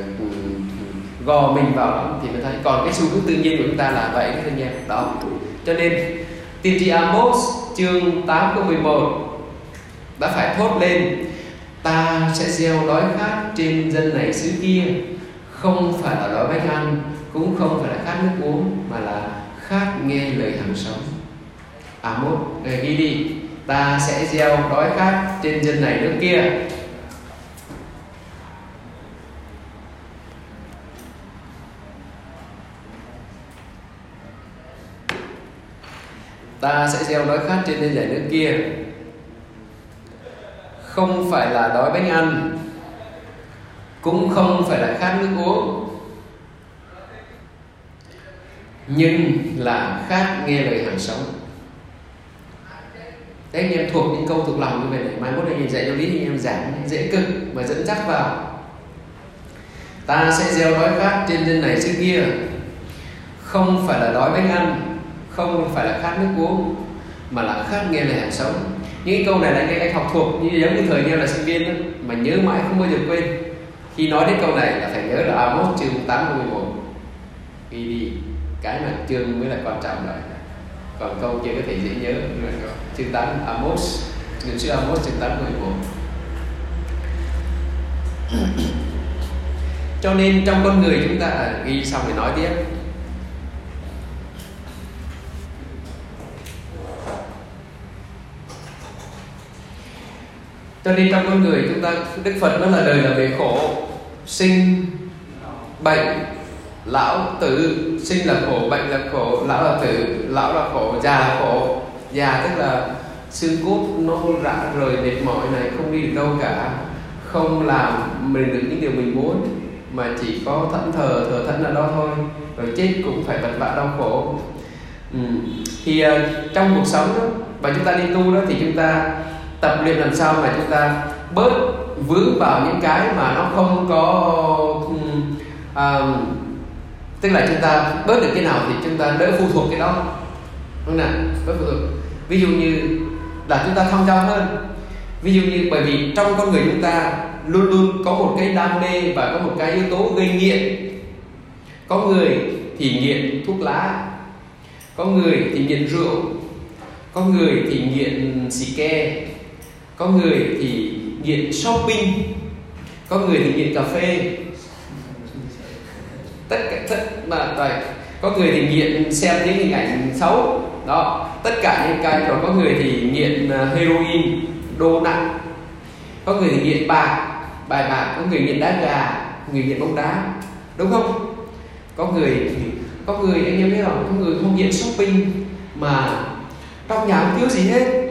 gò mình vào lắm thì mới thấy. Còn cái xu hướng tự nhiên của chúng ta là vậy các anh em đó. Cho nên tiên tri Amos chương 8 câu 11 đã phải thốt lên: ta sẽ gieo đói khát trên dân này xứ kia, không phải là đói bánh ăn, cũng không phải là khát nước uống, mà là khát nghe lời hàng sống. Amos ghi đi: ta sẽ gieo đói khát trên dân này nước kia. Ta sẽ gieo đói khát trên dân này nước kia, không phải là đói bánh ăn, cũng không phải là khát nước uống, nhưng là khát nghe lời hàng sống. Đấy, anh em thuộc những câu thuộc lòng như vậy này, mai mốt anh em dạy giáo lý thì anh em giảng dễ cực mà dẫn dắt vào. Ta sẽ gieo đói khát trên dân này xứ kia, không phải là đói bánh ăn, không phải là khát nước uống, mà là khát nghe lời hàng sống. Những cái câu này là anh học thuộc như giống như thời anh em là sinh viên đó, mà nhớ mãi không bao giờ quên. Khi nói đến câu này là phải nhớ là Amos chương 8 câu 11. Ghi đi, cái mà chương mới là quan trọng đấy. Còn câu kia có thể dễ nhớ. Chương 8 Amos, Ngự Sử Amos chương 8 câu 11. Cho nên trong con người chúng ta ghi xong thì nói tiếp. Cho nên trong con người chúng ta, Đức Phật nói là đời là về khổ, sinh, bệnh, lão, tử. Sinh là khổ, bệnh là khổ, lão là tử, lão là khổ, già là khổ. Già tức là xương cốt nó rã rời, mệt mỏi này, không đi được đâu cả, không làm mình được những điều mình muốn, mà chỉ có thẫn thờ thẫn ở đó thôi. Rồi chết cũng phải vật vã đau khổ. Thì trong cuộc sống đó, và chúng ta đi tu đó, thì chúng ta tập luyện làm sao mà chúng ta bớt vướng vào những cái mà nó không có tức là chúng ta bớt được cái nào thì chúng ta đỡ phụ thuộc cái đó, đúng không nào? Bớt phụ thuộc. Ví dụ như là chúng ta thong dong hơn. Ví dụ như bởi vì trong con người chúng ta luôn luôn có một cái đam mê và có một cái yếu tố gây nghiện. Có người thì nghiện thuốc lá, có người thì nghiện rượu, có người thì nghiện xì ke, có người thì nghiện shopping, có người thì nghiện cà phê, tất mà có người thì nghiện xem những hình ảnh xấu đó, tất cả những cái. Rồi có người thì nghiện heroin, đô nặng, có người thì nghiện bài bạc, có người nghiện đá gà, người nghiện bóng đá, đúng không? Có người anh em biết không, có người không nghiện shopping mà trong nhà không thiếu gì hết,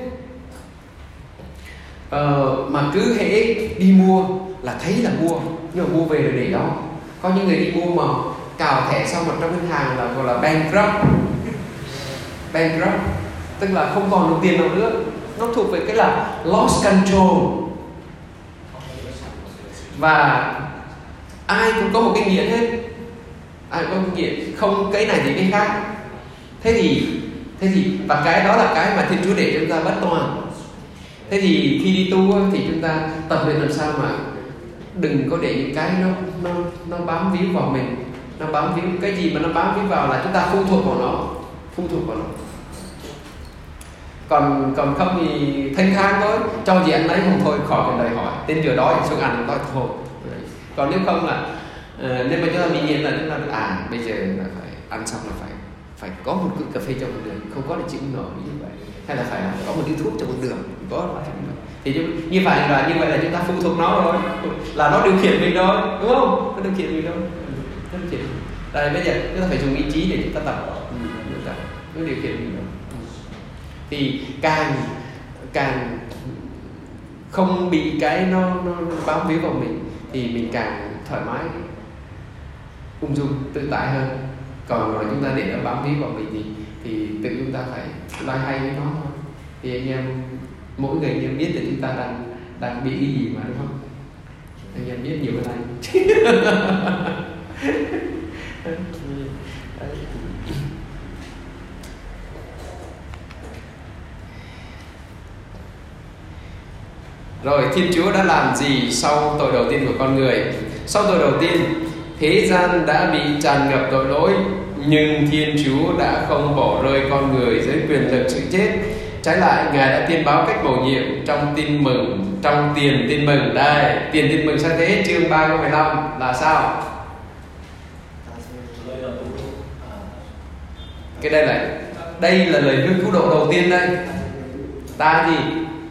mà cứ hễ đi mua là thấy là mua, nhưng mà mua về rồi để đó. Có những người đi mua mà cào thẻ xong mà trong ngân hàng là gọi là bankrupt, bankrupt, tức là không còn đồng tiền nào nữa. Nó thuộc về cái là lost control. Và ai cũng có một cái nghiện hết, ai cũng có một nghiện, không cái này thì cái khác. Thế thì và cái đó là cái mà Thiên Chúa để chúng ta bất toàn. Thế thì khi đi tu thì chúng ta tập luyện làm sao mà đừng có để những cái nó bám víu vào mình. Nó bám víu, cái gì mà nó bám víu vào là chúng ta phụ thuộc vào nó. Còn không thì thanh thang thôi, cho gì ăn lấy, không thôi khỏi cần đòi hỏi, tên vừa đói xuống ăn đói thôi. Còn nếu không là nên mà chúng ta bị nghiện là chúng ta bây giờ là phải ăn xong là phải có một cự cà phê trong một đường, không có thì chịu nổi như vậy, hay là phải có một điếu thuốc trong một đường, có thì như vậy là chúng ta phụ thuộc nó rồi, là nó điều khiển mình rồi, đúng không? Nó điều khiển mình rồi. Đây bây giờ chúng ta phải dùng ý chí để chúng ta tập, nó điều khiển mình rồi. Thì càng không bị cái nó bám víu vào mình thì mình càng thoải mái, ung dung, tự tại hơn. Còn mà chúng ta để nó bám víu vào mình thì tự chúng ta phải loay hay với nó thôi. Thì anh em mỗi người anh em biết là chúng ta đang bị cái gì mà, đúng không? Anh em biết nhiều hơn anh. Rồi Thiên Chúa đã làm gì sau tội đầu tiên của con người? Sau tội đầu tiên, thế gian đã bị tràn ngập tội lỗi, nhưng Thiên Chúa đã không bỏ rơi con người dưới quyền lực sự chết. Trái lại, Ngài đã tiên báo cách bổ nhiệm trong tin mừng, trong tiền tin mừng. Đây, tiền tin mừng sao thế? Chương 3 câu 15 là sao? Cái đây là lời hứa cứu độ đầu tiên đây. Ta gì?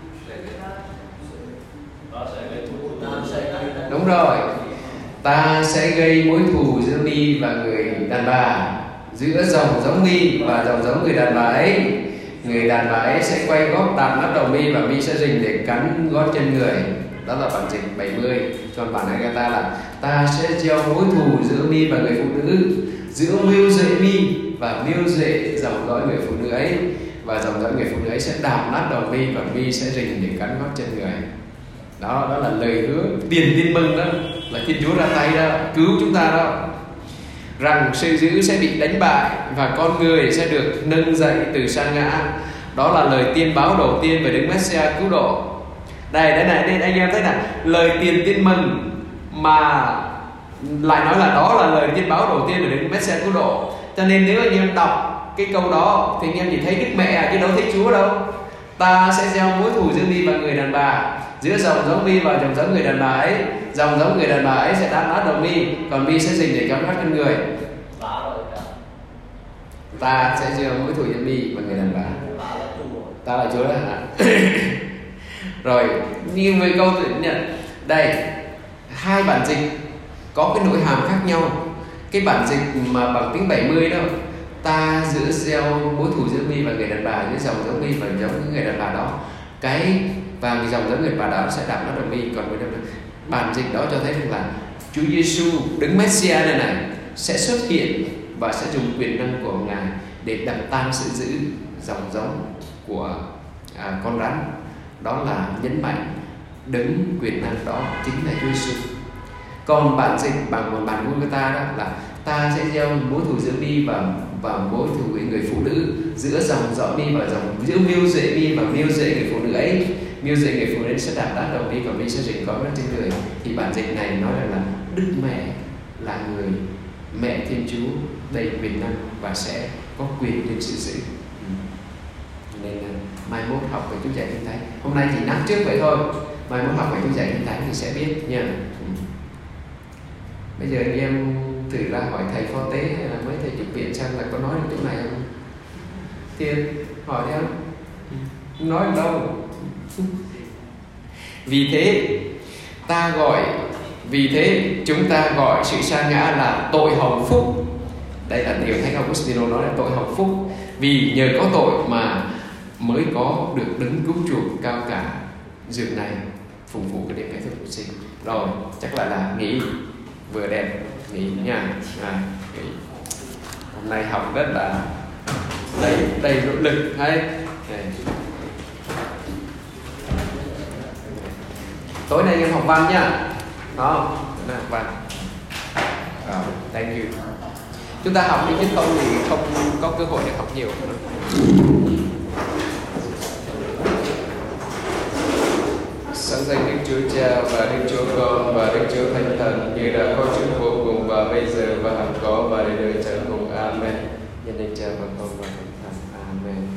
Đúng rồi. Ta sẽ gây mối thù giữa mi và người đàn bà, giữa dòng giống mi và dòng giống người đàn bà ấy. Người đàn bà ấy sẽ quay gót đạp nát đầu mi, và mi sẽ rình để cắn gót chân người. Đó là bản dịch 70. Còn bản Agatha là ta sẽ gieo mối thù giữa mi và người phụ nữ, giữa mưu duệ mi và mưu duệ dòng dõi người phụ nữ ấy, và dòng dõi người phụ nữ ấy sẽ đạp nát đầu mi, và mi sẽ rình để cắn gót chân người. Đó là lời hứa tiền tin mừng đó, là Thiên Chúa ra tay đó, cứu chúng ta đó, rằng sự dữ sẽ bị đánh bại và con người sẽ được nâng dậy từ sa ngã. Đó là lời tiên báo đầu tiên về Đức Messiah cứu độ. Đây anh em thấy là lời tiền tin mừng mà lại nói là đó là lời tiên báo đầu tiên về Đức Messiah cứu độ. Cho nên nếu anh em đọc cái câu đó thì anh em chỉ thấy Đức Mẹ chứ đâu thấy Chúa đâu. Ta sẽ gieo mối thù giữa mi và người đàn bà, giữa dòng giống mi và dòng giống người đàn bà ấy. Dòng giống người đàn bà ấy sẽ đáp nát đầu mi, còn mi sẽ dình để cắn gót chân người. Ta sẽ gieo mối thù giữa mi và người đàn bà. Ta là Chúa đó hả? Rồi, như với câu tự nhận đây, hai bản dịch có cái nội hàm khác nhau. Cái bản dịch mà bằng tiếng 70 đó, ta giữa gieo mối thù giữa mi và người đàn bà, giữa dòng giống mi và giống người đàn bà đó, cái và người dòng giống người bà đó sẽ đạp nó đầu mi. Còn với bản dịch đó cho thấy rằng là Chúa Giêsu Đấng Messiah này sẽ xuất hiện và sẽ dùng quyền năng của Ngài để đập tan sự dữ dòng giống của con rắn. Đó là nhấn mạnh đấng quyền năng đó chính là Chúa Giêsu. Còn bản dịch bằng một bản Vulgata đó là ta sẽ gieo mối thù giữa mi và mối thù với người phụ nữ, giữa dòng dõi mi và giữa mưu duệ mi và mưu duệ người phụ nữ ấy. Mưu duệ người phụ nữ sẽ đạp đá đầu mi, còn mi sẽ rình gót trên người. Thì bản dịch này nói rằng là Đức Mẹ là người mẹ Thiên Chúa đầy quyền năng và sẽ có quyền trên sự dữ. Nên mai mốt học về Chúa Dạy Kinh Thánh. Hôm nay chỉ nhắc trước vậy thôi. Mai mốt học về Chúa Dạy Kinh Thánh thì sẽ biết nha. Bây giờ anh em thử ra hỏi thầy phó tế hay là mấy thầy trực viện xem là có nói được chỗ này không? Thiên hỏi đi không? Không nói được đâu. Vì thế chúng ta gọi sự sa ngã là tội hồng phúc. Đây là điều Thánh Augustino nói là tội hồng phúc. Vì nhờ có tội mà mới có được đấng cứu chuộc cao cả dường này phụng vụ cái đêm cái thực sinh. Rồi chắc là nghỉ vừa đẹp nghỉ nha. Nghỉ. Hôm nay học rất là đầy nỗ lực hay này. Tối nay em học văn nhá, không? Tối nay học văn. Thank you. Chúng ta học đi chứ không thì không có cơ hội để học nhiều. Sáng danh Đức Chúa Cha và Đức Chúa Con và Đức Chúa Thánh Thần, như đã có trước vô cùng và bây giờ và hằng có và để đời chờ cùng. Amen. Nhân danh Cha và Con và Thánh Thần. Amen.